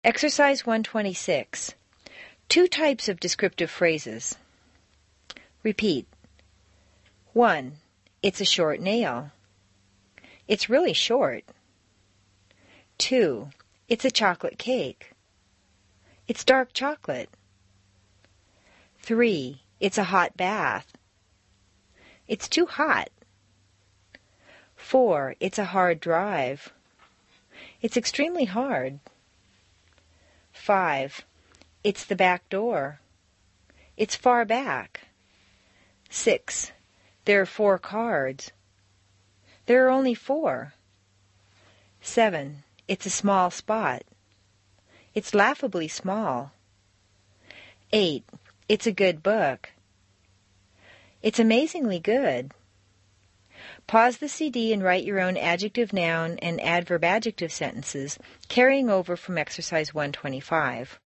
Exercise 126. 2 types of descriptive phrases. Repeat. 1. It's a short nail. It's really short. 2. It's a chocolate cake. It's dark chocolate. 3. It's a hot bath. It's too hot. 4. It's a hard drive. It's extremely hard. 5. It's the back door. It's far back. 6. There are 4 cards. There are only 4. 7. It's a small spot. It's laughably small. 8. It's a good book. It's amazingly good. Pause the CD and write your own adjective, noun, and adverb adjective sentences, carrying over from exercise 125.